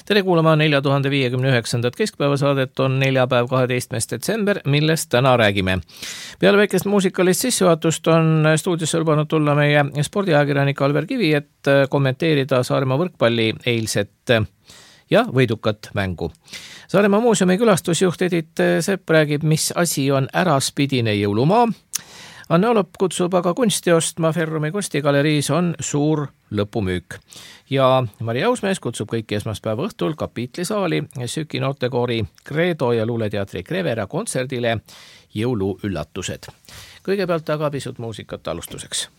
Tere kuulama 4059. keskpäevasaadet on neljapäev 12. detsember, millest täna räägime. Peale väikest muusikalist sissejuhatust on stuudiosse lubanud tulla meie spordiajakirjanik Alver Kivi, et kommenteerida Saaremaa võrkpalli eilset ja võidukat mängu. Saaremaa muuseumi külastusjuht Edith Sepp räägib, mis asi on äraspidine jõulumaa. Anne Olop kutsub aga kunsti ostma, Ferrumi kunstigaleriis on suur lõpumüük. Ja Maria Ausmees kutsub kõiki esmaspäeva õhtul Kapitlisaali Süki noortekoori Credo ja luuleteatri Krevera kontserdile jõuluüllatused. Kõigepealt aga pisut muusikat alustuseks.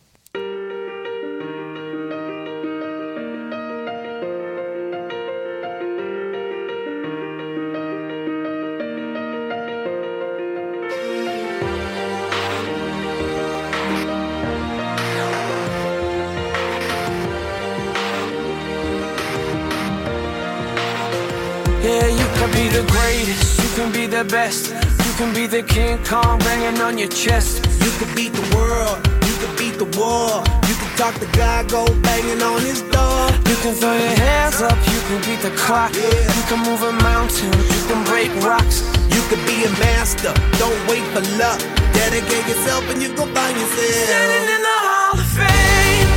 The best. You can be the King Kong banging on your chest. You could beat the world, you could beat the war. You can talk the guy, go banging on his door. You can throw your hands up, you can beat the clock. You can move a mountain, you can break rocks. You could be a master, don't wait for luck. Dedicate yourself and you go find yourself standing in the Hall of Fame.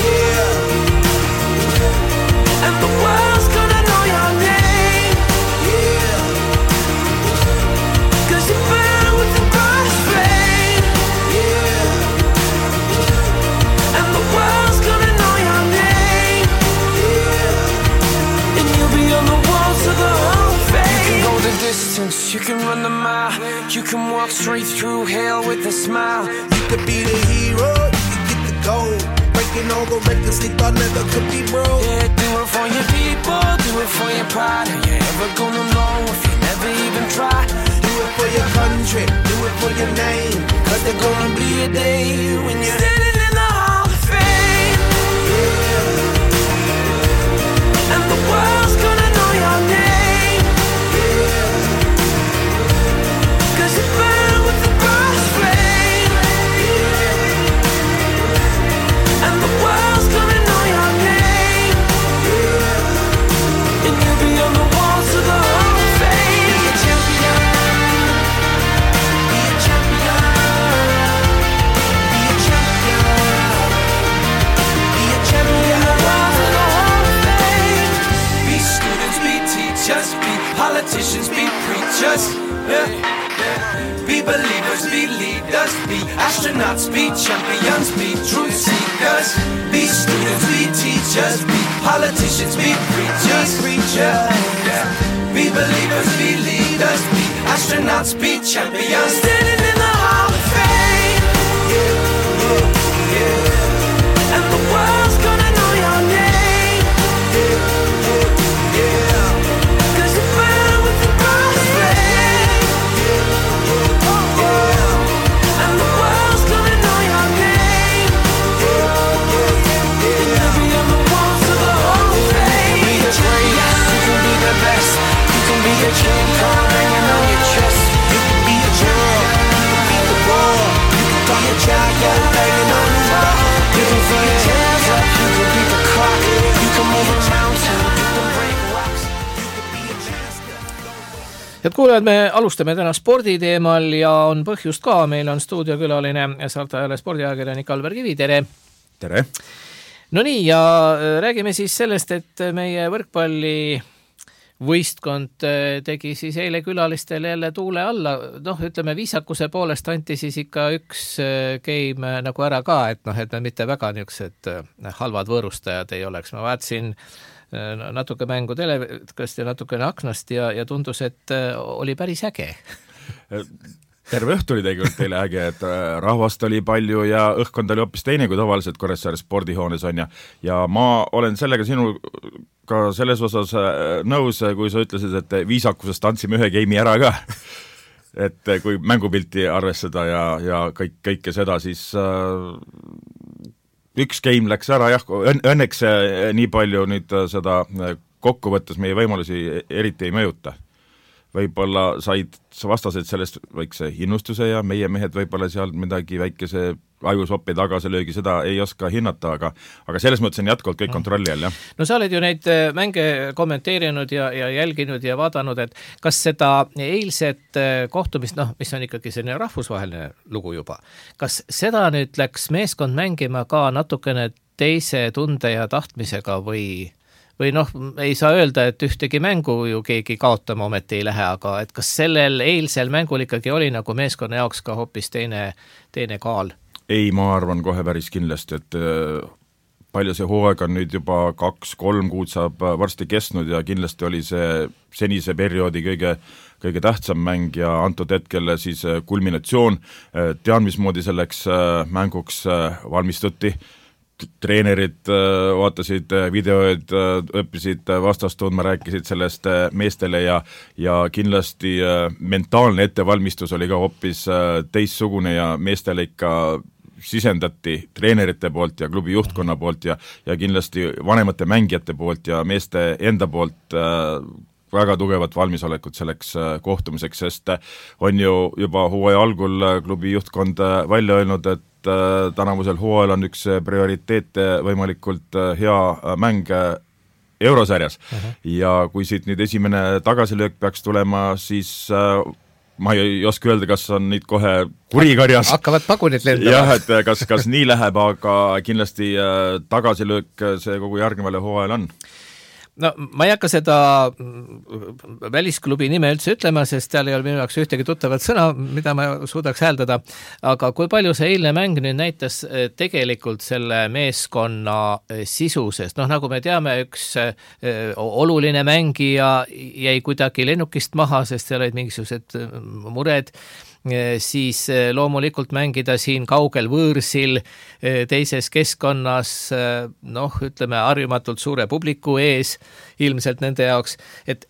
And the world's gonna know your name. You can run the mile, you can walk straight through hell with a smile. You could be the hero, you could get the gold. Breaking all the records they thought never could be broke. Yeah, do it for your people, do it for your pride. Are you ever gonna know if you never even try? Do it for your country, do it for your name. Cause there's gonna be a day when you're standing in the Hall of Fame. And the world's gonna know your name. Politicians be preachers, be believers, be leaders, be astronauts, be champions, be truth seekers, be students, be teachers, be politicians, be preachers, be believers, be leaders, be astronauts, be champions, standing in the Hall of Fame. And the world's gonna know your name. The King Kong hanging on your chest. You can be a girl, you can beat the war. You can call your child, go banging on his door. You can throw your hands up, you can beat the clock. You can move a mountain, you can break rocks. You can be a master. Head kuulajad, me alustame täna sporditeemal ja on põhjust ka. Meil on stuudiokülaline Saartajale spordiajakirjanik Alver Kivi, tere! Tere! No nii, ja räägime siis sellest, et meie võrkpalli võistkond tegi siis eile külalistele jälle tuule alla. Ütleme, viisakuse poolest anti siis ikka üks game nagu ära ka, et et mitte väga niisugused halvad võõrustajad ei oleks. Ma vaatasin natuke mängu telekast ja natukene aknast ja tundus, et oli päris äge. Terve õhtu oli tegelikult teile äge, et rahvast oli palju ja õhkkond oli hoopis teine kui tavaliselt Kuressaare spordihoones on ja ma olen sellega sinuga selles osas nõus, kui sa ütlesid, et viisakusest andsime ühe game'i ära ka. Et kui mängupilti arvestada ja kõike seda, siis üks game läks ära, jah, õnneks nii palju nüüd seda kokkuvõttes meie võimalusi eriti ei mõjuta. Võib-olla said vastased sellest väikse innustuse ja meie mehed võib-olla seal midagi väikese ajusoppi tagasilöögi, seda ei oska hinnata, aga selles mõttes on jätkuvalt kõik kontrolli all, jah. No sa oled ju neid mänge kommenteerinud ja jälginud ja vaadanud, et kas seda eilset kohtumist, mis on ikkagi selline rahvusvaheline lugu juba, kas seda nüüd läks meeskond mängima ka natukene teise tunde ja tahtmisega või ei saa öelda, et ühtegi mängu ju keegi kaotama ometi ei lähe, aga et kas sellel eilsel mängul ikkagi oli nagu meeskonna jaoks ka hoopis teine kaal? Ei, ma arvan kohe päris kindlasti, et palju see hooaeg on nüüd juba 2-3 kuud saab varsti kestnud ja kindlasti oli see senise perioodi kõige tähtsam mäng ja antud hetkel siis kulminatsioon. Tean, mismoodi selleks mänguks valmistuti. Treenerid vaatasid videoid, õppisid vastast tundma, rääkisid sellest meestele ja kindlasti mentaalne ettevalmistus oli ka hoopis teistsugune ja meestele ikka sisendati treenerite poolt ja klubi juhtkonna poolt ja kindlasti vanemate mängijate poolt ja meeste enda poolt väga tugevat valmisolekut selleks kohtumiseks, sest on ju juba hooaja algul klubi juhtkond välja öelnud, et tänavusel hooajal on üks prioriteet võimalikult hea mäng eurosarjas. Ja kui siit nüüd esimene tagasilöök peaks tulema, siis ma ei oska öelda, kas on nüüd kohe kurikarjas. Hakkavad pagunid lendama. Jah, et kas nii läheb, aga kindlasti tagasilöök see kogu järgnevale hooajal on. No ma ei hakka seda välisklubi nime üldse ütlema, sest seal ei ole minu jaoks ühtegi tuttavat sõna, mida ma suudaks hääldada, aga kui palju see eilne mäng nüüd näitas tegelikult selle meeskonna sisusest, nagu me teame, üks oluline mängija jäi kuidagi lennukist maha, sest seal olid mingisugused mured, siis loomulikult mängida siin kaugel võõrsil teises keskkonnas, ütleme harjumatult suure publiku ees, ilmselt nende jaoks, et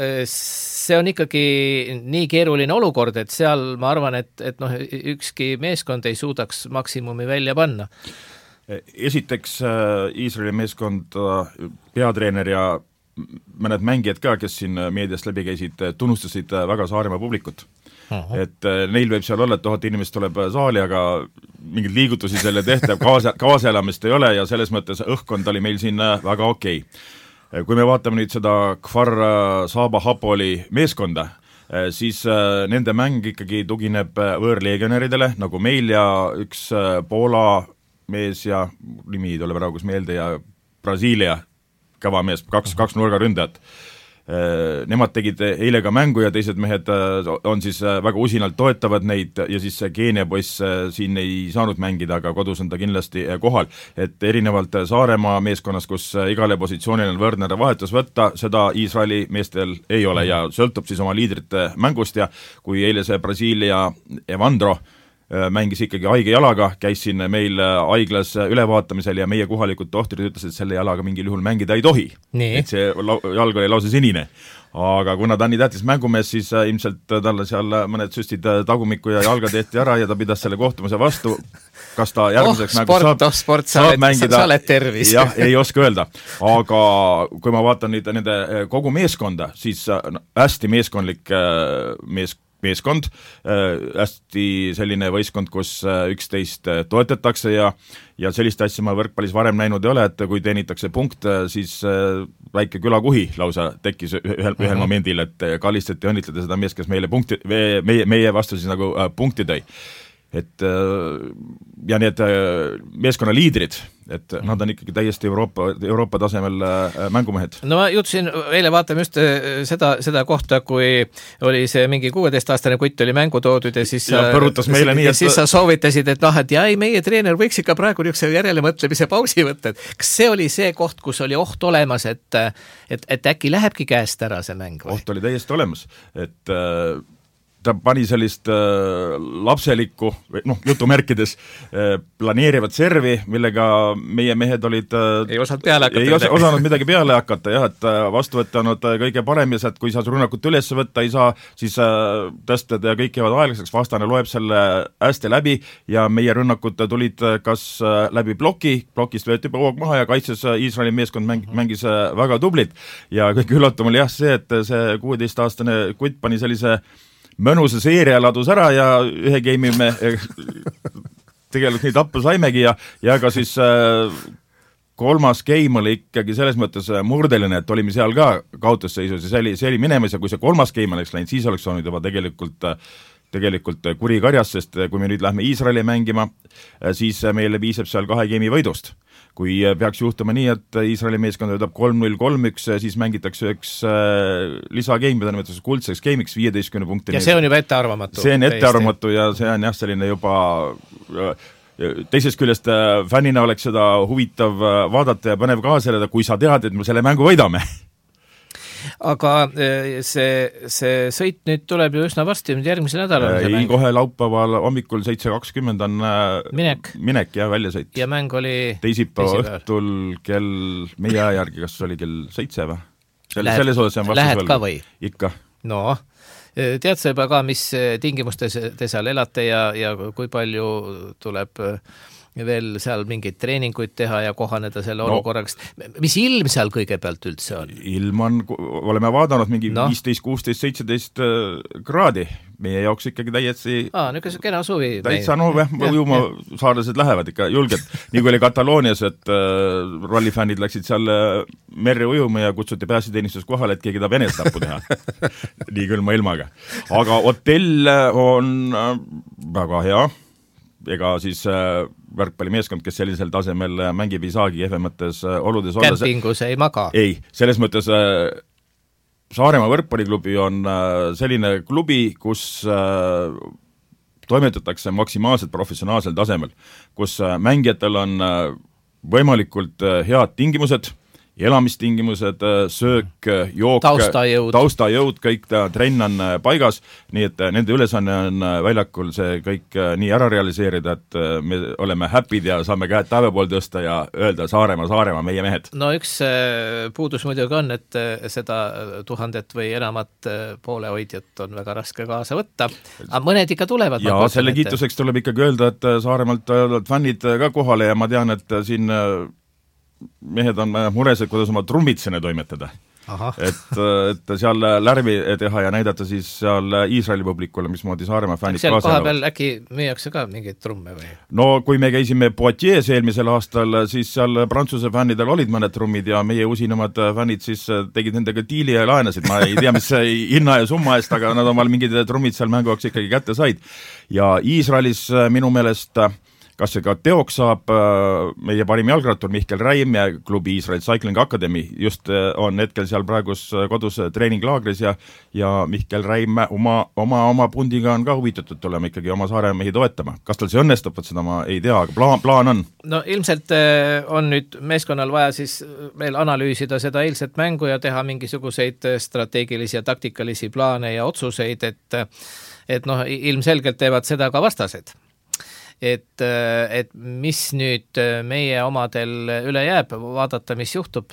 see on ikkagi nii keeruline olukord, et seal ma arvan, et ükski meeskond ei suudaks maksimumi välja panna. Esiteks Iisraeli meeskond peatreener ja mõned mängijad ka, kes siin meediast läbi käisid, tunnustasid väga Saaremaa publikut. Et neil võib seal olla, et 1000 inimest tuleb saali, aga mingid liigutusi selle tehtav, kaasaelamist ei ole ja selles mõttes õhkkond oli meil siin väga okei. Kui me vaatame nüüd seda Kfar Saba Hapoli meeskonda, siis nende mäng ikkagi tugineb võõrlegionäridele, nagu meil ja üks Poola mees ja nimi tuleb praegu meelde ja Brasiilia kõva mees, kaks nurga ründajat. Nemad tegid eile ka mängu ja teised mehed on siis väga usinalt toetavad neid ja siis see Keenia poiss siin ei saanud mängida, aga kodus on ta kindlasti kohal. Et erinevalt Saaremaa meeskonnas, kus igale positsioonil on võrdne vahetus võtta, seda Iisraeli meestel ei ole ja sõltub siis oma liidrite mängust ja kui eile see Brasiilia Evandro mängis ikkagi haige jalaga, käis siin meil haiglas ülevaatamisel ja meie kohalikud tohtrid ütlesid, et selle jalaga mingil juhul mängida ei tohi. Et see jalg oli lausa sinine. Aga kuna ta on nii tähtis mängumees, siis ilmselt talle seal mõned süstid tagumikku ja jalga tehti ära ja ta pidas selle kohtumise vastu. Kas ta järgmiseks sport, sa oled tervis. Jah, ei oska öelda. Aga kui ma vaatan nüüd nende kogu meeskonda, siis hästi meeskondlik meeskond, hästi selline võistkond, kus üksteist toetatakse ja sellist asja ma võrkpallis varem näinud ei ole, et kui teenitakse punkt, siis väike külakuhi lausa tekkis ühel momendil, et kallistati õnnitleda seda mees, kes meile meie vastu siis nagu punkti tõi. Et ja need meeskonna liidrid, et nad on ikkagi täiesti Euroopa tasemel mängumehed. No ma juttusin, eile vaatame just seda kohta, kui oli see mingi 16-aastane kutt oli mängu toodud ja siis põrutas meile nii, et siis sa soovitasid, et meie treener võiks ikka praegu niisuguse järelemõtlemise pausi võtta, et kas see oli see koht, kus oli oht olemas, et äkki lähebki käest ära see mäng? Oht oli täiesti olemas, et ta pani sellist lapselikku, jutumärkides planeerivat servi, millega meie mehed olid ei osanud midagi peale hakata, et vastuvõtanud kõige parem ja sealt, kui sa rünnakut üles võtta ei saa, siis tõstad ja kõik jäävad aeglaseks, vastane loeb selle hästi läbi ja meie rünnakud tulid kas läbi plokist võeti hoog maha ja kaitses Iisraeli meeskond mängis väga tublit ja kõik üllatum oli see, et see 16-aastane kutt pani sellise mõnusa seeria ladus ära ja ühe game'i me tegelikult nii tappa saimegi ja ka siis kolmas game oli ikkagi selles mõttes murdeline, et olime seal ka kaotusseisus ja see oli minemas ja kui see kolmas game oleks läinud, siis oleks olnud juba tegelikult kuri karjas, sest kui me nüüd lähme Iisraeli mängima, siis meile piisab seal 2 game'i võidust. Kui peaks juhtuma nii, et Iisraeli meeskond võidab 3-0, 3-1, siis mängitakse üks lisagame, mida nimetatakse kuldseks game'iks 15 punktini. Ja see on juba ettearvamatu. See on ettearvamatu ja see on jah, selline juba teisest küljest fännina oleks seda huvitav vaadata ja põnev kaasa, kui sa tead, et me selle mängu võidame. Aga see sõit nüüd tuleb ju üsna varsti, järgmisel nädalal. Ei, kohe laupäeval hommikul 7.20 on minek ja väljasõit. Ja mäng oli teisipäeva õhtul kell, meie aja järgi, kas oli kell 7 või? Selles osas on vastus lähed ka või? Ikka. No, tead sa juba ka, mis tingimustes te seal elate ja kui palju tuleb veel seal mingeid treeninguid teha ja kohaneda selle olukorraks. Mis ilm seal kõigepealt üldse on? Ilm on, oleme vaadanud mingi 15, 16, 17 kraadi. Meie jaoks ikkagi täiesti niisugune kena suvi. Täitsa ujuma saarlased lähevad ikka julgelt. Nii kui oli Kataloonias, et rallifännid läksid seal merre ujuma ja kutsuti pääsiteenistus kohale, et keegi ta Venest tappu teha. Nii külma ilmaga. Aga hotell on väga hea. Ega siis võrkpallimeeskond, kes sellisel tasemel mängib, ei saagi jefemates oludes olla. Kämpingus ei maga. Ei, selles mõttes Saaremaa võrkpalliklubi on selline klubi, kus toimetatakse maksimaalselt professionaalsel tasemel, kus mängijatel on võimalikult head tingimused, elamistingimused, söök, jook, taustajõud, kõik trenn on paigas, nii et nende ülesanne on väljakul see kõik nii ära realiseerida, et me oleme happy'd ja saame käed taeva pool tõsta ja öelda Saaremaa, meie mehed. No üks puudus muidugi on, et seda 1000 või enamat poolehoidjat on väga raske kaasa võtta, aga mõned ikka tulevad. Ja selle kiituseks tuleb ikkagi öelda, et Saaremaalt tulevad fännid ka kohale ja ma tean, et siin mehed on mures, et kuidas oma trummid sinne toimetada. Et seal lärvi teha ja näidata siis seal Iisraeli publikule, mismoodi Saaremaa fännid seal koha peal äkki müüakse ka mingeid trumme või? No kui me käisime Poitiers eelmisel aastal, siis seal Prantsuse fännidel olid mõned trummid ja meie usinamad fännid siis tegid nendega diili ja laenasid. Ma ei tea, mis hinna ja summa eest, aga nad omal mingid trummid seal mänguaks ikkagi kätte said. Ja Iisraelis minu meelest kas see ka teoks saab meie parim jalgrattur Mihkel Räim ja klubi Iisrael Cycling Academy just on hetkel seal praegus kodus treeninglaagris ja Mihkel Räim oma pundiga on ka huvitatud tulema ikkagi oma Saaremehi toetama. Kas tal see õnnestub, et seda ma ei tea, aga plaan on? No ilmselt on nüüd meeskonnal vaja siis veel analüüsida seda eilset mängu ja teha mingisuguseid strateegilisi ja taktikalisi plaane ja otsuseid, et ilmselgelt teevad seda ka vastased. Et mis nüüd meie omadel üle jääb, vaadata, mis juhtub,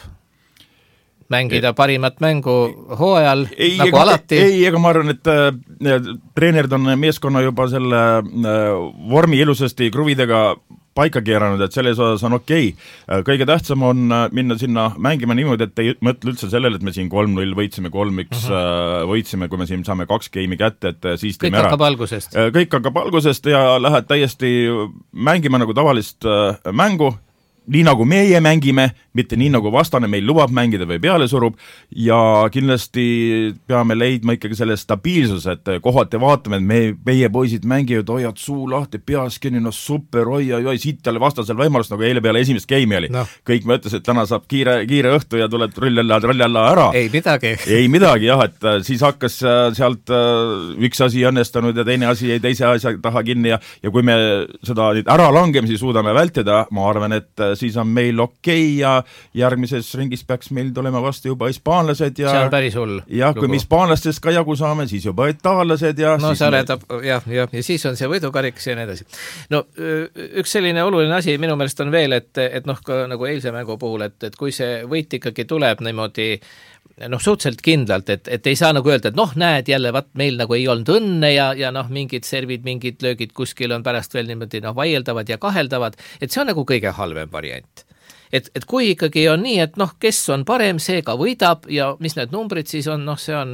mängida parimat mängu hooajal, nagu alati. Ei, ega ma arvan, et treenerid on meeskonna juba selle vormi ilusasti kruvidega paika keeranud, et selles osas on okei. Kõige tähtsam on minna sinna mängima niimoodi, et ei mõtle üldse sellele, et me siin 3-0 võitsime, 3-1 võitsime, kui me siin saame 2 game'i kätte, et siis kõik teeme ära. Kõik hakkab algusest ja lähed täiesti mängima nagu tavalist mängu, nii nagu meie mängime, mitte nii nagu vastane meil lubab mängida või peale surub ja kindlasti peame leidma ikkagi selle stabiilsuse, et kohati vaatame, et meie poisid mängivad, hoiad suu lahti, peas kinni, no super, oi, siit talle vastasel võimalust, nagu eile peale esimest game'i oli. No. Kõik mõtles, et täna saab kiire õhtu ja tuleb roll-alla ära. Ei midagi, jah, et siis hakkas sealt üks asi õnnestunud ja teine asi jäi teise asja taha kinni ja kui me seda ära langemisi suudame vältida, ma arvan, et siis on meil okei ja järgmises ringis peaks meil tulema vastu juba hispaanlased ja see on päris hull. Ja kui me hispaanlastest ka jagu saame, siis juba itaallased ja no see oledab, ja siis on see võidukariks ja nii edasi. No üks selline oluline asi minu meelest on veel, et ka nagu eilse mängu puhul, et kui see võit ikkagi tuleb niimoodi suhteliselt kindlalt, et ei saa nagu öelda, et näed jälle, meil nagu ei olnud õnne ja mingid servid, mingid löögid kuskil on pärast veel niimoodi vaieldavad ja kaheldavad, et see on nagu kõige halvem variant. Et kui ikkagi on nii, et kes on parem, see ka võidab ja mis need numbrid siis on, see on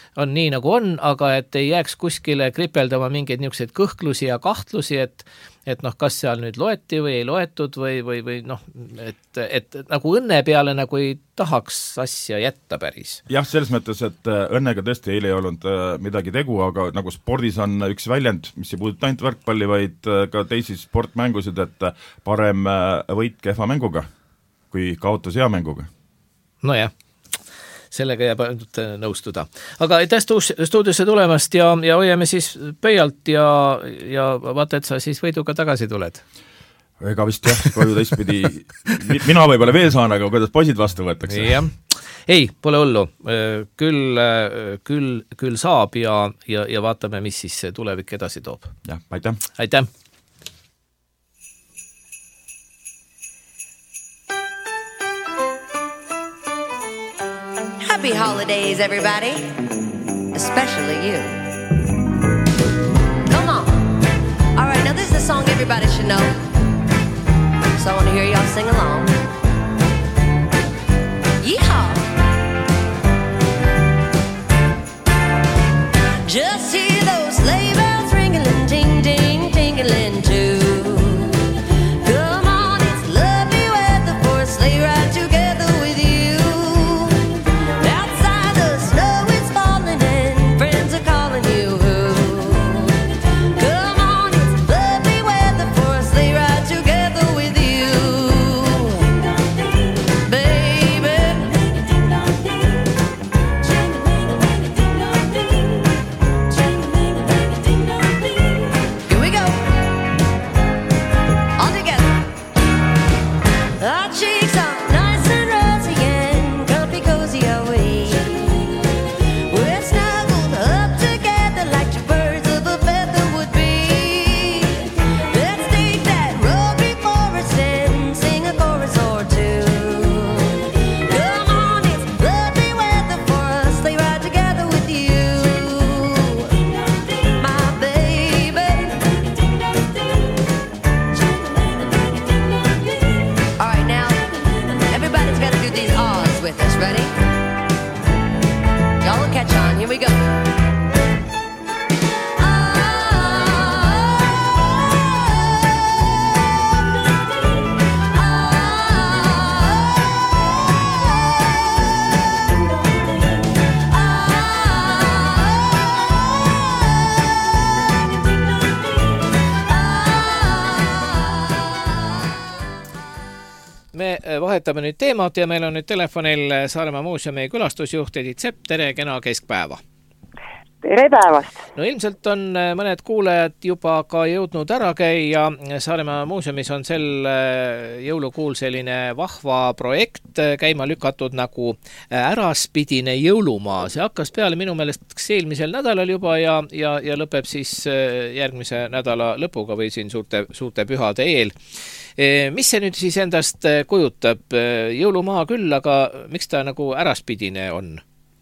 on nii nagu on, aga et ei jääks kuskile kripeldama mingeid niisuguseid kõhklusi ja kahtlusi, et noh, kas seal nüüd loeti või ei loetud või noh, et nagu õnne peale nagu ei tahaks asja jätta päris. Jah, selles mõttes, et õnnega tõesti eile ei olnud midagi tegu, aga nagu spordis on üks väljend, mis ei puuduta ainult võrkpalli, vaid ka teisi sportmängusid, et parem võit kehva mänguga kui kaotus hea mänguga. Nojah, sellega jääb ainult nõustuda. Aga aitäh stuudiosse tulemast ja hoiame siis pöialt ja vaata, et sa siis võiduga tagasi tuled. Ega vist jah, koju teistpidi. Mina võib-olla veel saan, aga kuidas poisid vastu võetakse? Jah. Ei, pole hullu. Küll saab ja vaatame, mis siis tulevik edasi toob. Jah, aitäh. Aitäh. Happy holidays, everybody, especially you. Come on. All right, now this is a song everybody should know, so I want to hear y'all sing along. Yeehaw! Just hear those sleigh bells ringing, ting, ting, tingling too. Come on, it's lovely weather for a sleigh ride together with you. Vahetame nüüd teemat ja meil on nüüd telefonil Saaremaa muuseumi külastusjuht Edith Sepp, tere, kena keskpäeva. Tere päevast! No ilmselt on mõned kuulajad juba ka jõudnud ära käia. Saaremaa muuseumis on sel jõulukuul selline vahva projekt käima lükatud nagu äraspidine jõulumaa. See hakkas peale minu meelest eelmisel nädalal juba ja lõpeb siis järgmise nädala lõpuga või siin suurte pühade eel. Mis see nüüd siis endast kujutab? Jõulumaa küll, aga miks ta nagu äraspidine on?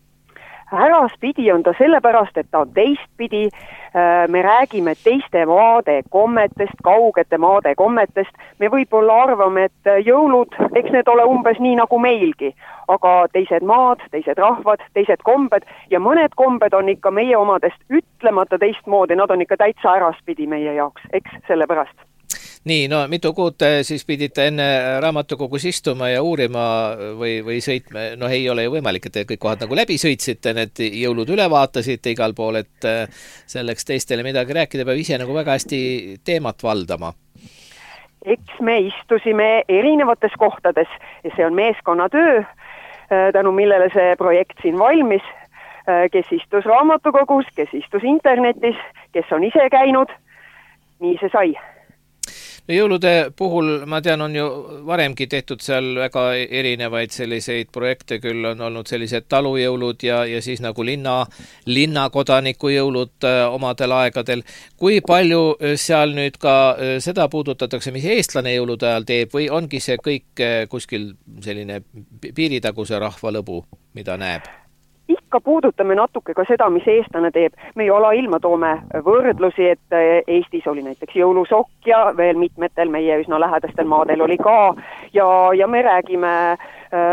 Äraspidi on ta sellepärast, et ta on teistpidi. Me räägime teiste maade kommetest, kaugete maade kommetest. Me võib-olla arvame, et jõulud, eks need ole umbes nii nagu meilgi. Aga teised maad, teised rahvad, teised kombed ja mõned kombed on ikka meie omadest ütlemata teistmoodi. Nad on ikka täitsa äraspidi meie jaoks, eks sellepärast. Nii, no mitu kuud siis pidite enne raamatukogus istuma ja uurima või sõitma? No ei ole ju võimalik, et te kõik kohad nagu läbi sõitsite, need jõulud üle vaatasite igal pool, et selleks teistele midagi rääkida peab ise nagu väga hästi teemat valdama. Eks me istusime erinevates kohtades ja see on meeskonnatöö, tänu millele see projekt siin valmis, kes istus raamatukogus, kes istus internetis, kes on ise käinud, nii see sai. No jõulude puhul, ma tean, on ju varemgi tehtud seal väga erinevaid selliseid projekte, küll on olnud sellised talujõulud ja siis nagu linnakodaniku jõulud omadel aegadel. Kui palju seal nüüd ka seda puudutatakse, mis eestlane jõulude ajal teeb või ongi see kõik kuskil selline piiritaguse rahvalõbu, mida näeb? Ikka puudutame natuke ka seda, mis eestlane teeb. Me ei ole ilma toome võrdlusi, et Eestis oli näiteks jõulusokk ja veel mitmetel meie üsna lähedastel maadel oli ka. Ja me räägime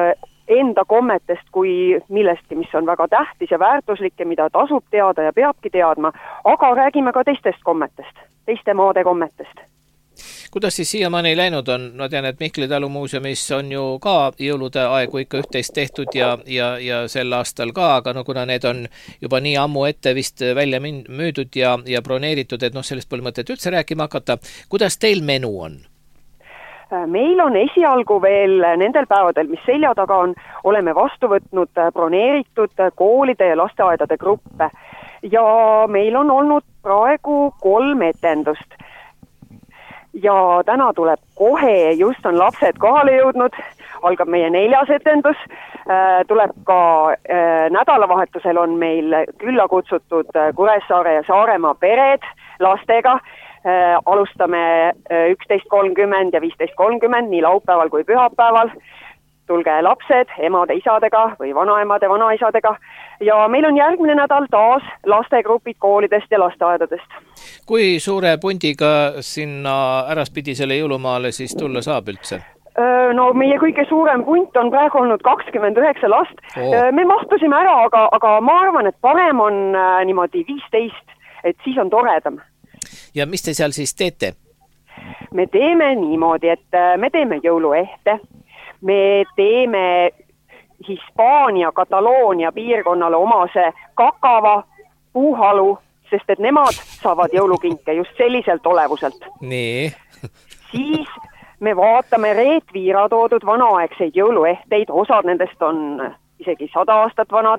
enda kommetest kui millestki, mis on väga tähtis ja väärtuslik ja mida tasub teada ja peabki teadma, aga räägime ka teistest kommetest, teiste maade kommetest. Kuidas siis siiamaani läinud on? Ma tean, et Mihkli talumuuseumis on ju ka jõulude aegu ikka üht-teist tehtud ja sel aastal ka, aga no kuna need on juba nii ammu ette vist välja müüdud ja broneeritud, et sellest pole mõtet üldse rääkima hakata. Kuidas teil menu on? Meil on esialgu veel nendel päevadel, mis selja taga on, oleme vastu võtnud broneeritud koolide ja lasteaedade gruppe ja meil on olnud praegu 3 etendust. Ja täna tuleb kohe, just on lapsed kohale jõudnud, algab meie 4. etendus, tuleb ka nädalavahetusel on meil külla kutsutud Kuressaare ja Saaremaa pered lastega, alustame 11.30 ja 15.30 nii laupäeval kui pühapäeval. Tulge lapsed emade isadega või vanaemade vanaisadega ja meil on järgmine nädal taas lastegrupid koolidest ja lasteaedadest. Kui suure pundiga sinna äraspidisele jõulumaale siis tulla saab üldse? No meie kõige suurem punt on praegu olnud 29 last. Me mahtusime ära, aga ma arvan, et parem on niimoodi 15, et siis on toredam. Ja mis te seal siis teete? Me teeme niimoodi, et me teeme jõuluehte. Me teeme Hispaania, Kataloonia piirkonnale omase kakava puuhalu, sest et nemad saavad jõulukinke just selliselt olevuselt. Nii. Siis me vaatame Reet Viira toodud vanaaegseid jõuluehteid, osad nendest on isegi 100 aastat vanad.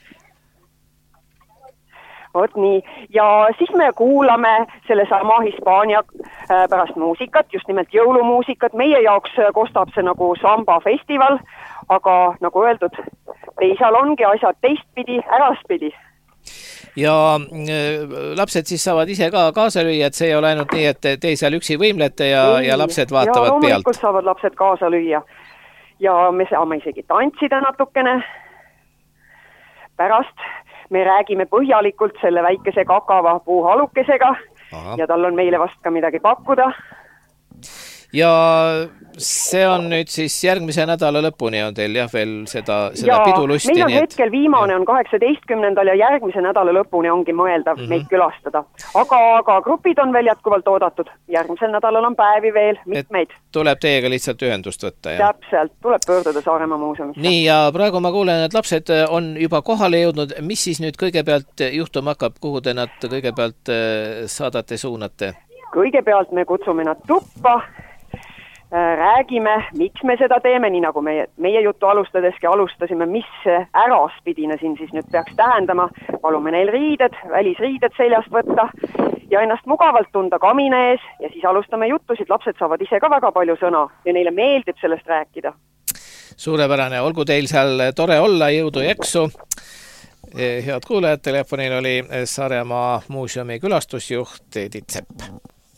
Vot nii. Ja siis me kuulame sellesama Hispaania pärast muusikat, just nimelt jõulumuusikat. Meie jaoks kostab see nagu samba festival, aga nagu öeldud, teisal ongi asjad teistpidi, äraspidi. Ja lapsed siis saavad ise ka kaasa lüüa, et see ei ole ainult nii, et te seal üksi võimlete ja lapsed vaatavad pealt. Ja loomulikult saavad lapsed kaasa lüüa. Ja me saame isegi tantsida natukene. Pärast me räägime põhjalikult selle väikese kakava puuhalukesega. Ja tal on meile vast ka midagi pakkuda. Ja see on nüüd siis järgmise nädala lõpuni on teil jah veel seda pidulusti. Meil on hetkel viimane on 18. ja järgmise nädala lõpuni ongi mõeldav meid külastada. Aga grupid on veel jätkuvalt oodatud. Järgmisel nädalal on päevi veel, mitmeid. Et tuleb teiega lihtsalt ühendust võtta. Ja? Täpselt, tuleb pöörduda Saaremaa muuseumisse. Nii, ja praegu ma kuulen, et lapsed on juba kohale jõudnud. Mis siis nüüd kõigepealt juhtuma hakkab? Kuhu te nad kõigepealt saadate, suunate? Kõigepealt me kutsume nad tuppa. Räägime, miks me seda teeme, nii nagu meie juttu alustadeski alustasime, mis äraspidine siin siis nüüd peaks tähendama. Palume neil riided, välisriided seljast võtta ja ennast mugavalt tunda kamina ees ja siis alustame juttusid. Lapsed saavad ise ka väga palju sõna ja neile meeldib sellest rääkida. Suurepärane, olgu teil seal tore olla, jõudu ja jaksu. Head kuulajad, telefonil oli Saaremaa muuseumi külastusjuht Edith Sepp.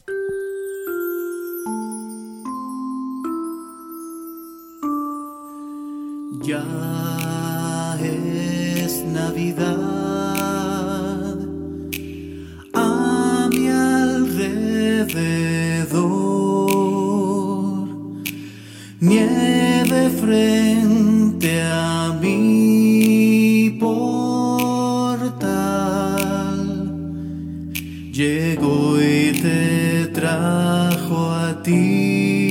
Ya es Navidad a mi alrededor, nieve frente a mi portal, llegó y te trajo a ti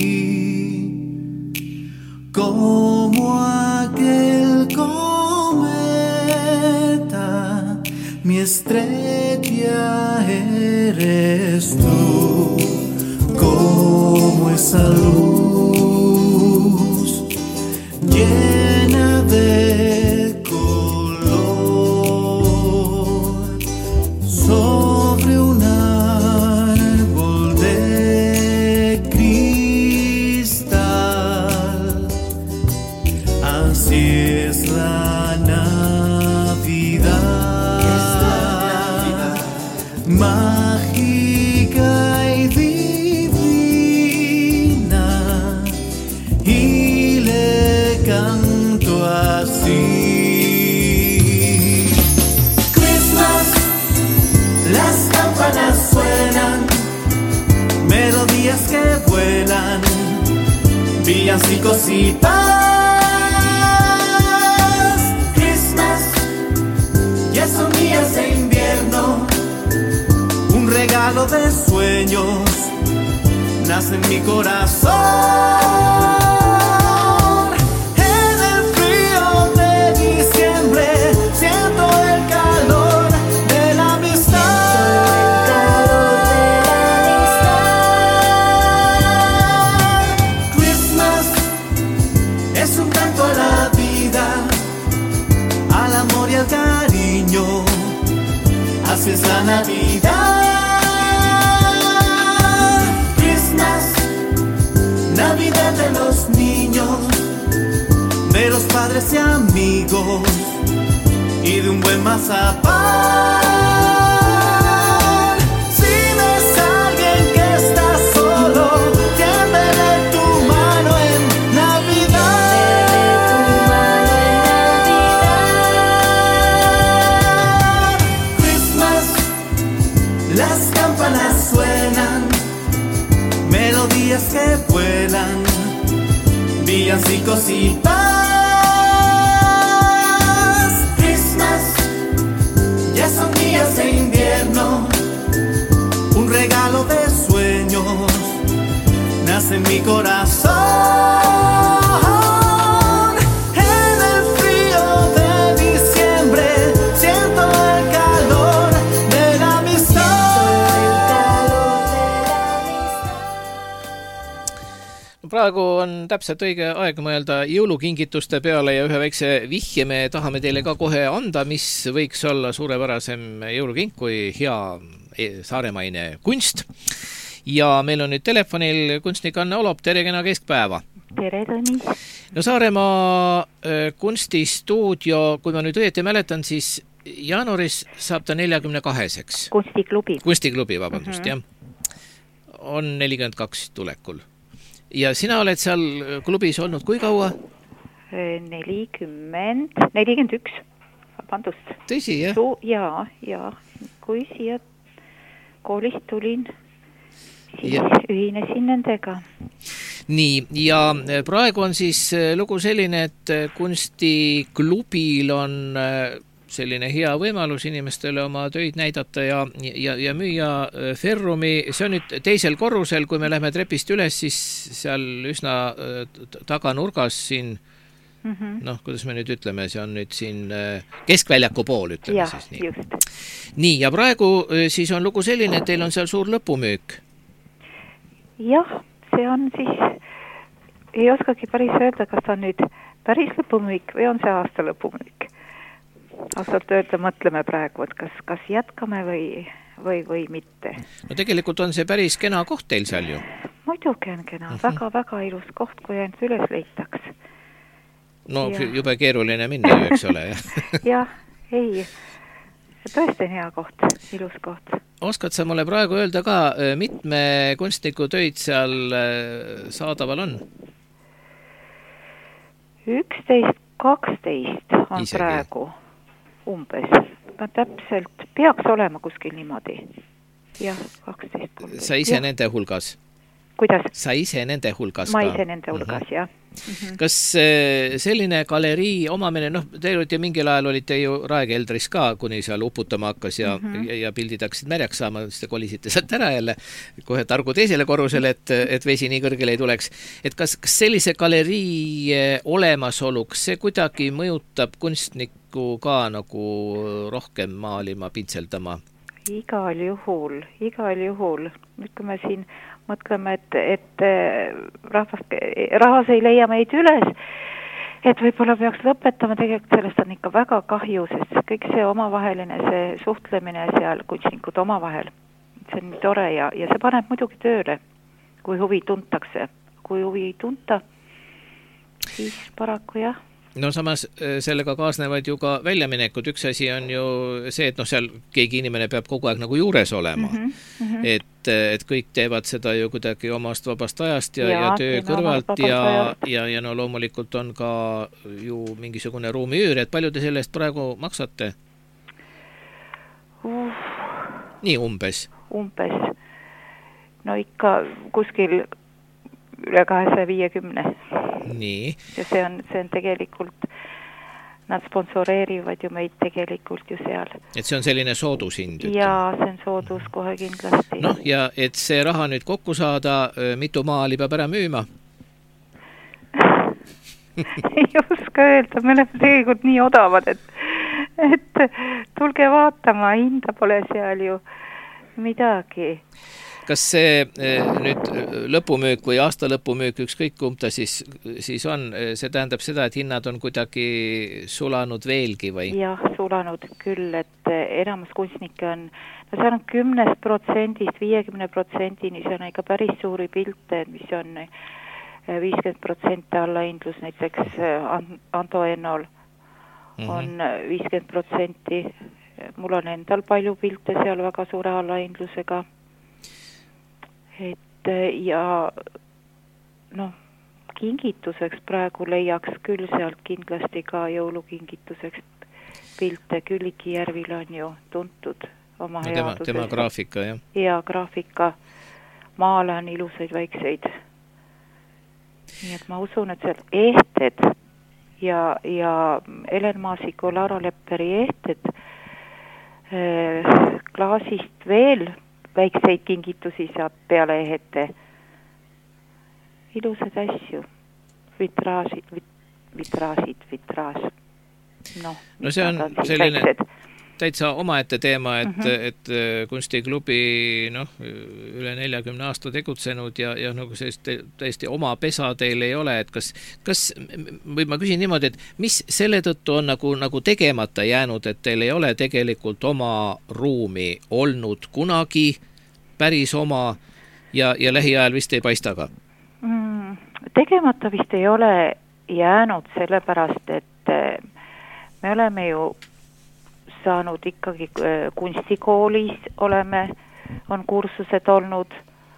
como aquel cometa, mi estrella eres tú, como esa luz llena de color sobre un árbol de cristal. Así es la Navidad, mágica y divina, y le canto así. Christmas, las campanas suenan, melodías que vuelan, villancicos y paz. regalo de sueños nace en mi corazón. En el frío de diciembre siento el calor de la amistad. Christmas es un canto a la vida, al amor y al cariño. Así es la Navidad. Navidad de los niños, de los padres y amigos, y de un buen mazapán. Si ves a alguien que está solo, tiéndele tu mano en Navidad. Christmas, las campanas suenan, melodías que vuelan, villancicos y paz. Christmas, ya son días de invierno, un regalo de sueños nace en mi corazón. En el frío de diciembre siento el calor de la praegu on täpselt õige aeg mõelda jõulukingituste peale ja ühe väikse vihje me tahame teile ka kohe anda, mis võiks olla suurepärasem jõulukink kui hea saaremaine kunst. Ja meil on nüüd telefonil kunstnik Anne Olop, tere kena keskpäeva. Tere, Tõnis. No Saaremaa kunstistuudio, kui ma nüüd õieti mäletan, siis jaanuaris saab ta 42-seks. Kunstiklubi, vabandust, jah. On 42 tulekul. Ja sina oled seal klubis olnud kui kaua? 41, vabandust. Tõsi, jah? Ja, kui siia koolist tulin, siis ühinesin nendega. Nii, ja praegu on siis lugu selline, et kunstiklubil on selline hea võimalus inimestele oma töid näidata ja müüa Ferrumi. See on nüüd teisel korrusel, kui me lähme trepist üles, siis seal üsna taganurgas siin, noh, kuidas me nüüd ütleme, see on nüüd siin keskväljaku pool, ütleme siis nii. Just. Nii, ja praegu siis on lugu selline, et teil on seal suur lõpumüük. Jah, see on siis, ei oskagi päris öelda, kas ta on nüüd päris lõpumüük või on see aasta lõpumüük. Aastalt öelda mõtleme praegu, et kas jätkame või mitte. No tegelikult on see päris kena koht teil seal ju. Muidugi on kena, väga ilus koht, kui ainult üles leitaks. No jube keeruline minna ju, eks ole. Jah, ei, tõesti hea koht, ilus koht. Oskad sa mulle praegu öelda ka, mitme kunstniku töid seal saadaval on? 11, 12 on isegi praegu. Umbes. Täpselt peaks olema kuskil niimoodi. Jah, 12. Sa ise nende hulgas? Kuidas? Sa ise nende hulgas ka? Ma ise nende hulgas, jah. Kas selline galerii omamine, noh, te olite mingil ajal olite ju Raekeldris ka, kuni seal uputama hakkas ja pildid hakkasid märjaks saama, siis te kolisite sealt ära jälle kohe targu teisele korrusele, et vesi nii kõrgele ei tuleks. Et kas sellise galerii olemasoluks see kuidagi mõjutab kunstnikku ka nagu rohkem maalima, pintseldama? Igal juhul. Ütleme siin, mõtleme, et rahvas ei leia meid üles, et võib-olla peaks lõpetama, tegelikult sellest on ikka väga kahju, sest kõik see omavaheline, see suhtlemine seal kunstnikud omavahel, see on tore ja see paneb muidugi tööle, kui huvi tuntakse. Kui huvi ei tunta, siis paraku jah. No samas sellega kaasnevad ju ka väljaminekud. Üks asi on ju see, et seal keegi inimene peab kogu aeg nagu juures olema. Et kõik teevad seda ju kuidagi omast vabast ajast ja töö kõrvalt ja no loomulikult on ka ju mingisugune ruumiüür, et palju te sellest praegu maksate? Nii umbes. No ikka kuskil üle 250. Nii. Ja see on tegelikult nad sponsoreerivad ju meid tegelikult ju seal. Et see on selline soodushind? Jaa, see on soodus kohe kindlasti. Noh, ja et see raha nüüd kokku saada, mitu maali peab ära müüma? Ei oska öelda, me oleme tegelikult nii odavad, et tulge vaatama, hinda pole seal ju midagi. Kas see nüüd lõpumüük või aasta lõpumüük, ükskõik kumb ta siis on, see tähendab seda, et hinnad on kuidagi sulanud veelgi või? Jah, sulanud küll, et enamus kunstnikke on, no seal on 10%, 50%, see on ikka päris suuri pilte, mis on 50% allahindlus, näiteks Anto Ennol on 50%, mul on endal palju pilte seal väga suure allahindlusega. Et ja noh, kingituseks praegu leiaks küll sealt kindlasti ka jõulukingituseks pilte. Külliki Järvil on ju tuntud oma headusest. Tema graafika, jah? Ja graafika. Maale on ilusaid väikseid. Nii et ma usun, et seal ehted ja Elen Maasiku, Laura Lepperi ehted klaasist veel väikseid kingitusi saab peale ehete. Ilusad asju. Vitraaž. No see on selline täitsa omaette teema, et kunstiklubi üle 40 aasta tegutsenud ja nagu sellist täiesti oma pesa teil ei ole, et kas või ma küsin niimoodi, et mis selle tõttu on nagu tegemata jäänud, et teil ei ole tegelikult oma ruumi olnud kunagi päris oma ja lähiajal vist ei paista ka? Tegemata vist ei ole jäänud sellepärast, et me oleme ju saanud ikkagi kunstikoolis on kursused olnud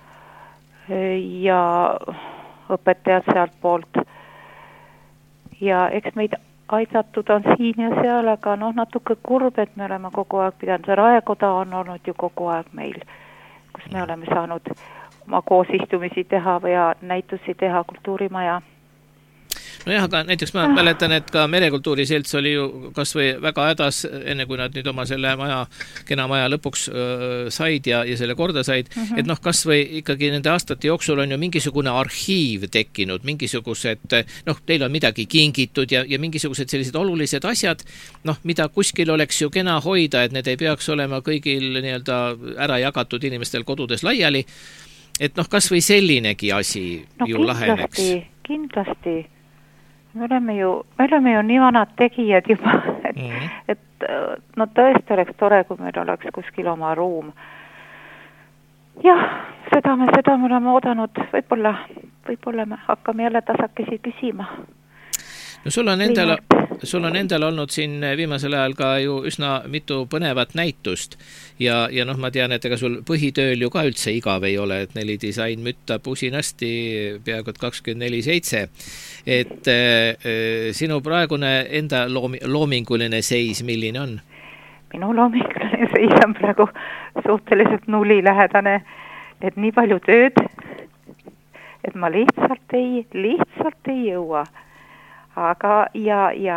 ja õpetajad sealt poolt. Ja eks meid aidatud on siin ja seal, aga natuke kurb, et me oleme kogu aeg pidanud. Raekoda on olnud ju kogu aeg meil, kus me oleme saanud oma koosistumisi teha ja näitusi teha, kultuurimaja. Nojah, aga näiteks ma mäletan, et ka Merekultuuri Selts oli ju kas või väga hädas, enne kui nad nüüd oma selle kena maja lõpuks said ja selle korda said, et kas või ikkagi nende aastate jooksul on ju mingisugune arhiiv tekkinud, mingisugused, teil on midagi kingitud ja mingisugused sellised olulised asjad, mida kuskil oleks ju kena hoida, et need ei peaks olema kõigil nii-öelda ära jagatud inimestel kodudes laiali, et kas või sellinegi asi ju laheneks. Kindlasti. Me oleme ju nii vanad tegijad juba, et tõesti oleks tore, kui meil oleks kuskil oma ruum. Jah, seda me oleme oodanud, võib-olla me hakkame jälle tasakesi küsima. No sul on endal olnud siin viimasel ajal ka ju üsna mitu põnevat näitust ja ma tean, et ega sul põhitööl ju ka üldse igav ei ole, et Nelidisain müttab usinasti peaaegu 24/7. Et sinu praegune enda loominguline seis, milline on? Minu loominguline seis on praegu suhteliselt nullilähedane, et nii palju tööd, et ma lihtsalt ei jõua. Aga ja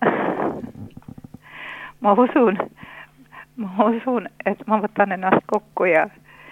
ma usun, et ma võtan ennast kokku ja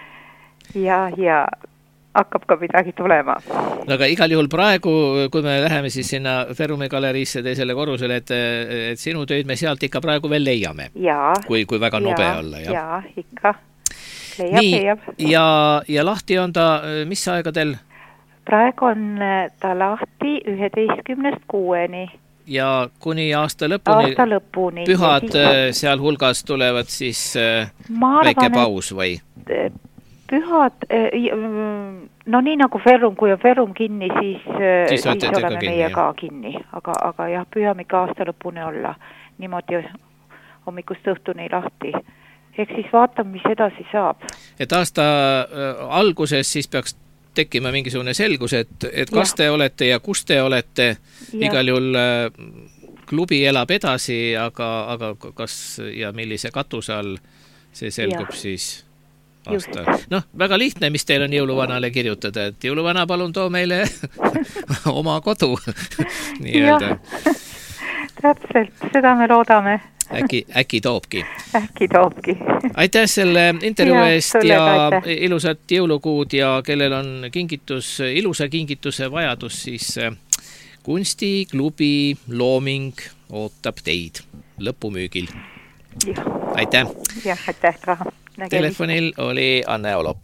hakkab ka midagi tulema. No aga igal juhul praegu, kui me läheme siis sinna Ferumi galeriisse teisele korrusele, et sinu töid me sealt ikka praegu veel leiame. Kui väga nobe olla. Jaa, ikka. Leiab. Ja lahti on ta mis aegadel? Praegu on ta lahti 11.6. Ja kuni aasta lõpuni. Pühad seal hulgas tulevad siis väike paus või? Pühad, nii nagu Ferrum, kui on Ferrum kinni, siis oleme meie ka kinni. Aga jah, püüame ikka aasta lõpuni olla. Niimoodi hommikust õhtuni lahti. Ehk siis vaatame, mis edasi saab. Et aasta alguses siis peaks tekkima mingisugune selgus, et kas te olete ja kus te olete, igal juhul klubi elab edasi, aga kas ja millise katuse all see selgub siis aasta. Väga lihtne, mis teil on jõuluvanale kirjutada, et jõuluvana palun too meile oma kodu. Nii öelda. täpselt, seda me loodame. Äkki toobki. Äkki toobki. Aitäh selle intervjuu eest ja aitäh. Ilusat jõulukuud ja kellel on ilusa kingituse vajadus, siis kunstiklubi Looming ootab teid lõpumüügil. Aitäh! Jah, aitäh ka. Telefonil oli Anne Olop.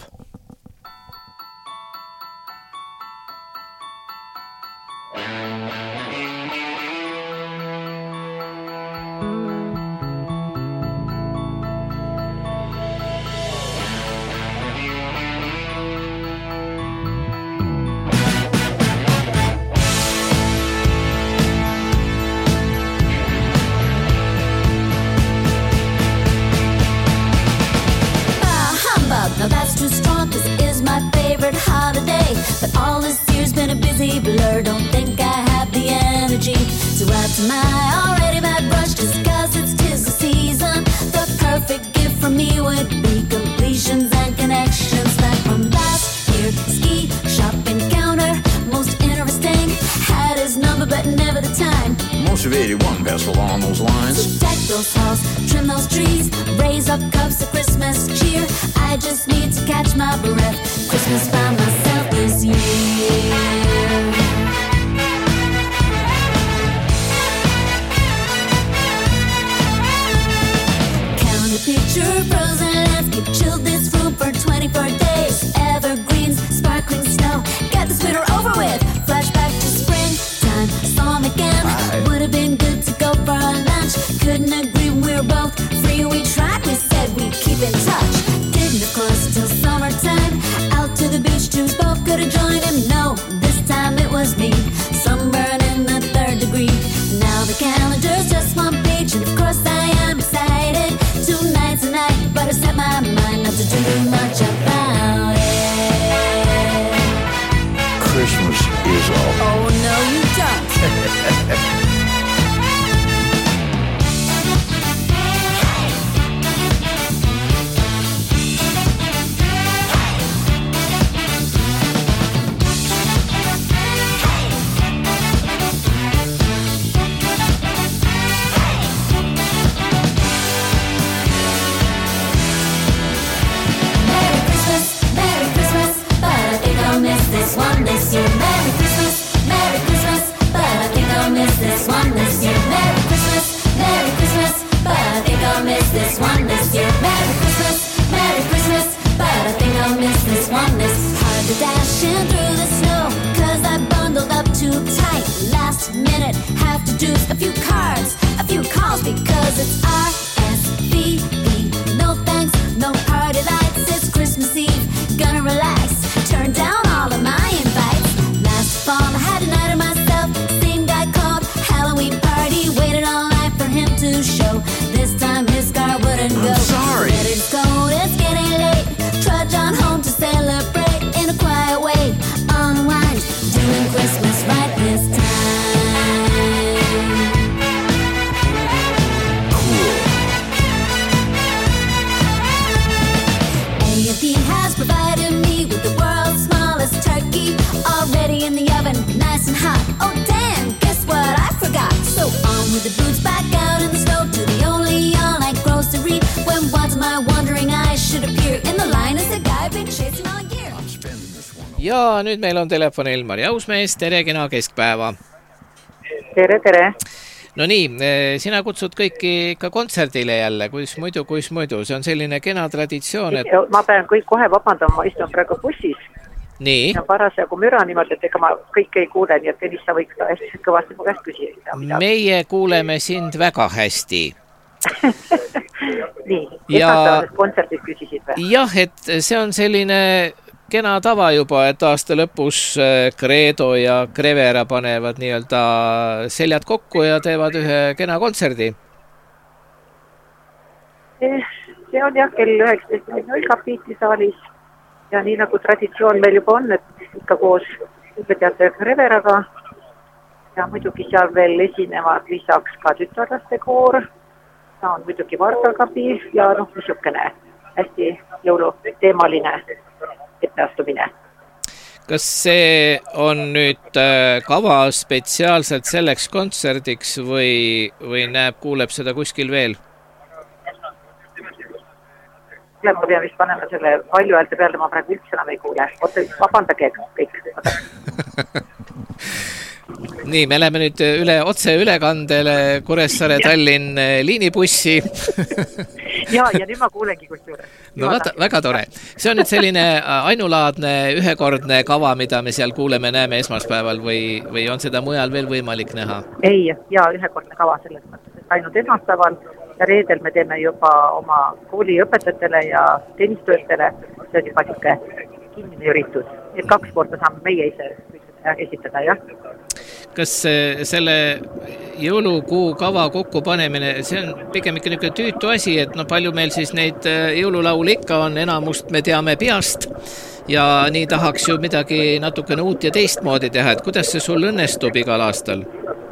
Now that's too strong, 'cause it is my favorite holiday. But all this year's been a busy blur, don't think I have the energy to add to my already bad brush. Just 'cause it's 'tis the season, the perfect gift for me would be completions and connections. Like from last year, ski shop encounter, most interesting, had his number but never the time. Most of 81 best along those lines. So deck those halls, trim those trees, raise up cups of Christmas cheer. I just need to catch my breath. Christmas by myself this year. Count a picture, frozen landscape, chilled this room for 24 days. Evergreens, sparkling snow, get this winter over with. Flashback to springtime, saw him again. Would have been good to go for a lunch. Couldn't agree, we were both free. We tried, we said we'd keep in touch. Didn't of course till summertime. Out to the beach, choose both could have joined him. No, this time it was me. Sunburn in the 3rd degree. Now the calendar's just one page, and of course I am excited. 2 nights a night, but I set my mind not to do much about it. Christmas is all. Oh no, you don't. This one this year, Merry Christmas, but I think I'll miss this one this year. Merry Christmas, but I think I'll miss this one this year. Merry Christmas, but I think I'll miss this one this. Hard to dash in through the snow, 'cause I bundled up too tight. Last minute, have to do a few cards, a few calls, because it's RSVP. No thanks, no party lights, it's Christmas Eve. Gonna relax, turn down all of my invites. Last fall I had a night of myself. Same guy called, Halloween party. Waited all night for him to show. This time his car wouldn't go. I'm sorry. Let it go, it's getting late. Trudge on home to celebrate in a quiet way. Unwind, doing Christmas right this time. Cool. A&P has provided me with the world's smallest turkey, already in the oven, nice and hot. Oh damn, guess what I forgot? So on with the boots, back out in the stove to the only all-night grocery. When what's my wondering eyes should appear in the line as a guy been chasing all year. Ja nüüd meil on telefonil Mari Ausmees, tere, kena keskpäeva. Tere, tere. No nii, sina kutsud kõiki ikka kontserdile jälle, kuis muidu, see on selline kena traditsioon, et... Ma pean kõik kohe vabandama, ma istun praegu bussis. Nii. Ja parasjagu müra niimoodi, et ega ma kõike ei kuule, nii et Tõnis, sa võiks ka hästi kõvasti mu käest küsida. Meie kuuleme sind väga hästi. Nii, esmaspäevasest kontserdist küsisid või? Jah, et see on selline kena tava juba, et aasta lõpus Credo ja Crevera panevad nii-öelda seljad kokku ja teevad ühe kena kontserdi. See on jah kell 19.00 kapiitlisaalis ja nii nagu traditsioon meil juba on, et ikka koos õpetajate Creveraga ja muidugi seal veel esinevad lisaks ka tütarlaste koor, ta on muidugi Vargalkapi ja niisugune hästi jõuluteemaline etteastumine. Kas see on nüüd kava spetsiaalselt selleks kontserdiks või kuuleb seda kuskil veel? Ma pean vist panema selle palju häälte peale, ma praegu üldse enam ei kuule. Vabandage kõik. Nii, me läheme nüüd otse ülekandele Kuressaare Tallinn liinibussi. ja nüüd ma kuulengi kusjuures. No väga tore. See on nüüd selline ainulaadne ühekordne kava, mida me seal kuuleme, näeme esmaspäeval või on seda mujal veel võimalik näha? Ei, ühekordne kava selles mõttes, et ainult esmaspäeval ja reedel me teeme juba oma kooli õpetajatele ja teenistöötele, see on juba niisugune kinnine üritus. Et 2 korda saame meie ise esitada, jah. Kas selle jõulukuu kava kokkupanemine, see on pigem ikka niisugune tüütu asi, et palju meil siis neid jõululaule ikka on, enamust me teame peast ja nii tahaks ju midagi natukene uut ja teistmoodi teha, et kuidas see sul õnnestub igal aastal?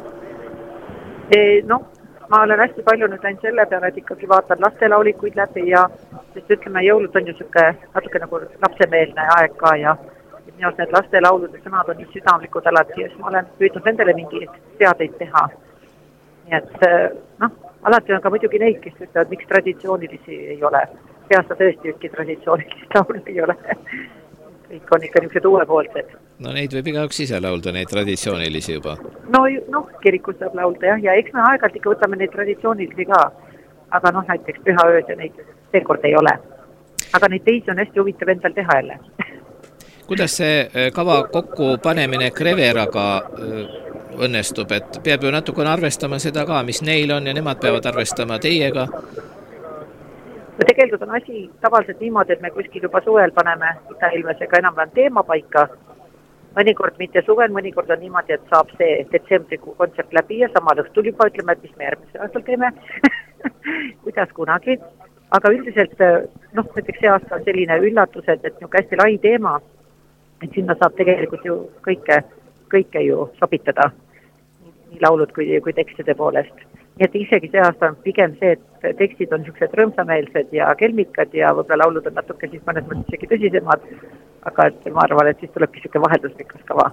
Ma olen hästi palju nüüd läinud selle peale, et ikkagi vaatan lastelaulikuid läbi ja sest ütleme, jõulud on ju natuke nagu lapsemeelne aeg ka ja minu arust need lastelaulude sõnad on nii südamlikud alati ja siis ma olen püüdnud nendele mingi teadeid teha. Nii et alati on ka muidugi neid, kes ütlevad, miks traditsioonilisi ei ole. Peasta tõesti ükki traditsioonilisi laule ei ole. Kõik on ikka niisugused uuepoolsed. No neid võib igaüks ise laulda, neid traditsioonilisi juba. Kirikus saab laulda ja eks me aeg-ajalt ikka võtame neid traditsioonilisi ka. Aga näiteks pühaööd ja neid seekord ei ole. Aga neid teisi on hästi huvitav endal teha jälle. Kuidas see kava kokku panemine Kreveraga õnnestub, et peab ju natukene arvestama seda ka, mis neil on ja nemad peavad arvestama teiega? Tegelikult on asi tavaliselt niimoodi, et me kuskil juba suvel paneme Ida Ilvesega enam-vähem teema paika. Mõnikord mitte suvel, mõnikord on niimoodi, et saab see detsembrikuu kontsert läbi ja samal õhtul juba ütleme, et mis me järgmise aastal teeme, kuidas kunagi. Aga üldiselt, näiteks see aasta on selline üllatus, et niisugune hästi lai teema, et sinna saab tegelikult ju kõike ju sobitada, nii laulud kui tekstide poolest. Nii et isegi see aasta on pigem see, et tekstid on niisugused rõõmsameelsed ja kelmikad ja võib-olla laulud on natuke siis mõnes mõttes isegi tõsisemad, aga ma arvan, et siis tulebki niisugune vahelduslikus kava.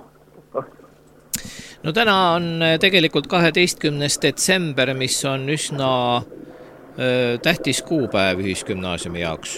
No täna on tegelikult 12. detsember, mis on üsna tähtis kuupäev ühisgümnaasiumi jaoks.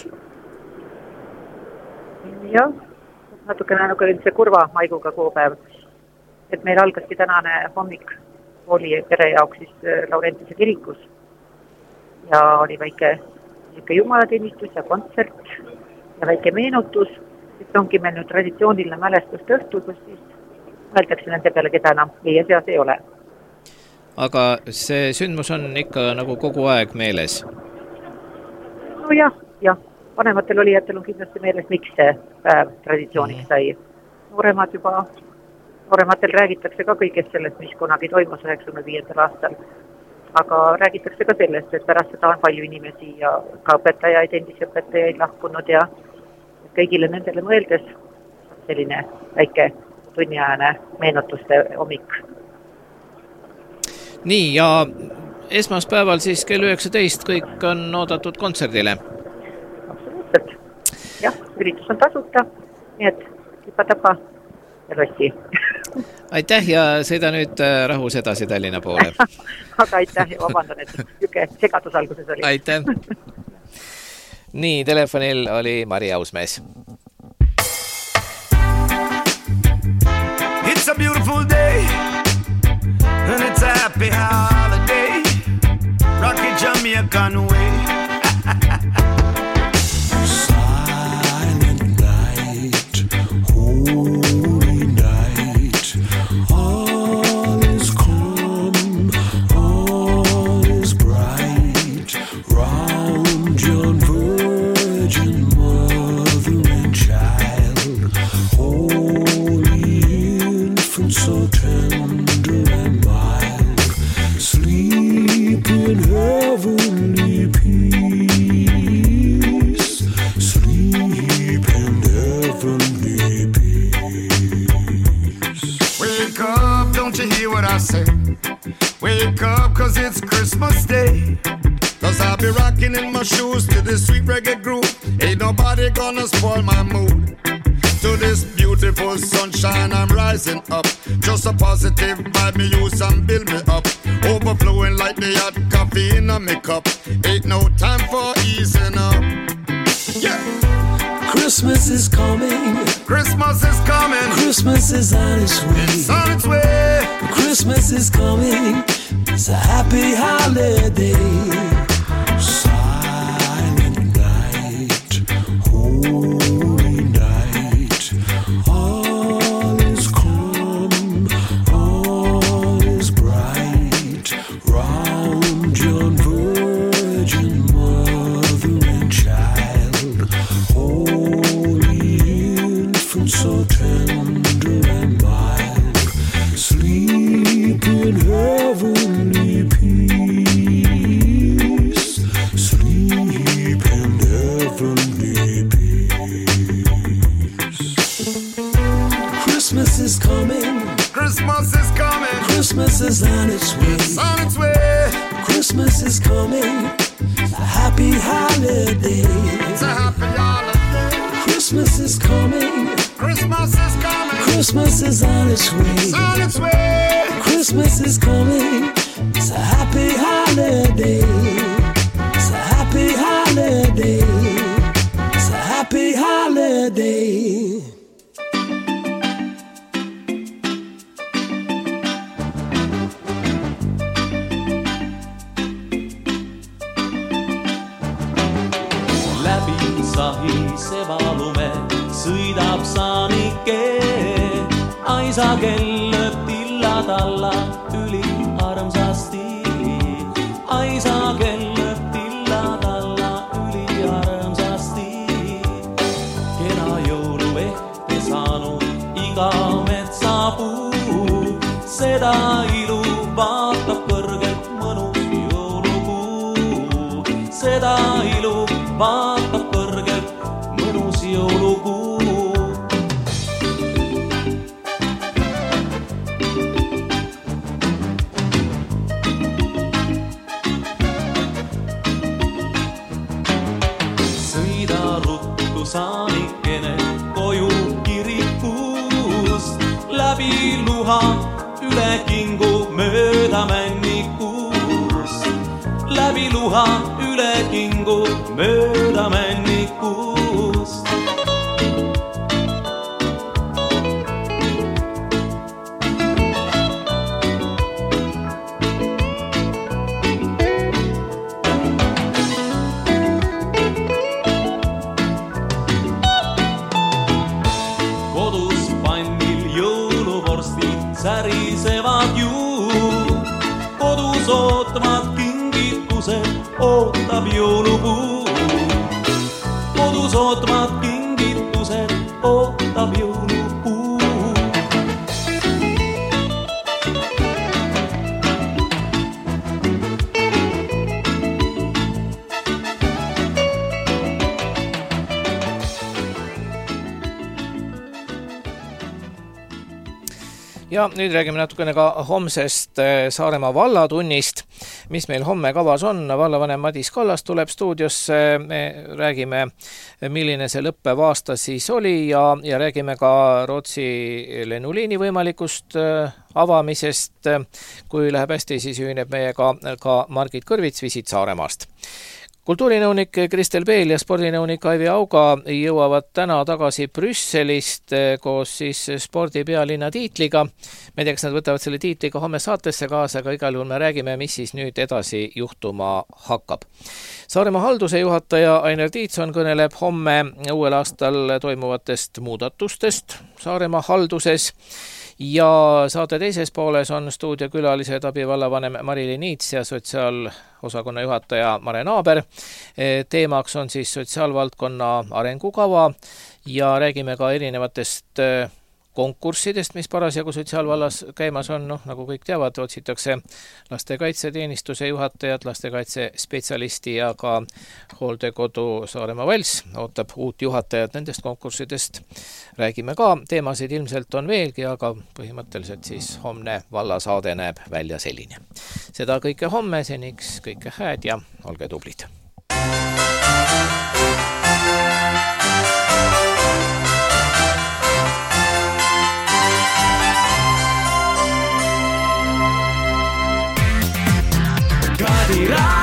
Jah, natukene nagu see kurva maiguga kuupäev, et meil algaski tänane hommik oli pere jaoks siis Laurentuse kirikus ja oli väike jumalateenistus ja kontsert ja väike meenutus, et ongi meil nüüd traditsiooniline mälestust õhtul, kus siis mõeldakse nende peale, keda enam meie seas ei ole. Aga see sündmus on ikka nagu kogu aeg meeles? No jah, vanematel olijatel on kindlasti meeles, miks see päev traditsiooniks sai. Noorematel räägitakse ka kõigest sellest, mis kunagi toimus 95. aastal. Aga räägitakse ka sellest, et pärast seda on palju inimesi ja ka õpetajaid, endisi õpetajaid lahkunud ja kõigile nendele mõeldes selline väike tunniajane meenutuste hommik. Nii, ja esmaspäeval siis kell 19 kõik on oodatud kontserdile? Absoluutselt. Jah, üritus on tasuta, nii et tipa-tapa ja lossi. Aitäh ja sõida nüüd rahus edasi Tallinna poole. Aga aitäh ja vabandan, et niisugune segadus alguses oli. Aitäh. Nii, telefonil oli Mari Ausmees. It's a beautiful day and it's a happy holiday. Rocky Jamaican way. Silent night, holy night. All is calm, all is bright. Round yon virgin mother and child. Holy infant, so tender and mild. Sleep in heavenly peace. Sleep in heavenly peace. Wake up, don't you hear what I say? Wake up, cause it's Christmas Day. Cause I'll be rocking in my shoes to this sweet reggae groove. Ain't nobody gonna spoil my mood. To this this beautiful sunshine, I'm rising up. Just a positive vibe, me use and build me up. Overflowing like the hot coffee in a me cup. Ain't no time for easing up. Yeah. Christmas is coming. Christmas is coming. Christmas is on its way. It's on its way. Christmas is coming. It's a happy holiday. Silent night, holy night. All is calm, all is bright. Round yon virgin mother and child. Holy infant, so tender and mild. Sleep in heavenly peace. Sleep in heavenly peace. Christmas is coming. Christmas is coming. Christmas is on its way. It's on its way. Christmas is coming. It's a happy holiday. It's a happy holiday. Christmas is coming. Christmas is coming. Christmas is on its way. It's on its way. Christmas is coming. It's a happy holiday. It's a happy holiday. It's a happy holiday. Läbi sahiseva lume sõidab saanike. Aisa kellöb tilla talla üli armsasti. Aisa kellöb tilla talla üli armsasti. Kena jõulu ehte saanud iga metsapuu. Seda ilu vaatab kõrgelt mõnus jõulukuu. Seda ilu vaatab kõrgelt mõnus jõulukuu. Sõida ruttu saanikene koju kirikust. Läbi luha üle kingu mööda männikust. Läbi luha üle kingu mööda männikust. Kodus pannil jõuluvorstid särisevad ju. Kodus ootavad kingitused, ootab jõulupuu. Kodus ootavad kingitused, ootab jõulupuu. Ja nüüd räägime natukene ka homsest Saaremaa vallatunnist, mis meil homme kavas on. Vallavanem Madis Kallas tuleb stuudiosse, me räägime, milline see lõppev aasta siis oli ja räägime ka Rootsi lennuliini võimalikust avamisest. Kui läheb hästi, siis ühineb meiega ka Margit Kõrvits Visit Saaremaast. Kultuurinõunik Kristel Beel ja spordinõunik Aivi Auga jõuavad täna tagasi Brüsselist koos siis spordipealinna tiitliga. Me ei tea, kas nad võtavad selle tiitliga homme saatesse kaasa, aga igal juhul me räägime, mis siis nüüd edasi juhtuma hakkab. Saaremaa halduse juhataja Ainer Tiitson kõneleb homme uuel aastal toimuvatest muudatustest Saaremaa halduses. Ja saate teises pooles on stuudiokülalised abivallavanem Mari-Li Niits ja sotsiaalosakonna juhataja Mare Naaber. Teemaks on siis sotsiaalvaldkonna arengukava ja räägime ka erinevatest konkurssidest, mis parasjagu sotsiaalvallas käimas on. Nagu kõik teavad, otsitakse lastekaitseteenistuse juhatajat, lastekaitsespetsialisti ja ka hooldekodu Saaremaa Vals ootab uut juhatajat. Nendest konkurssidest räägime ka. Teemasid ilmselt on veelgi, aga põhimõtteliselt siis homne vallasaade näeb välja selline. Seda kõike homme, seniks kõike hääd ja olge tublid. Raadio.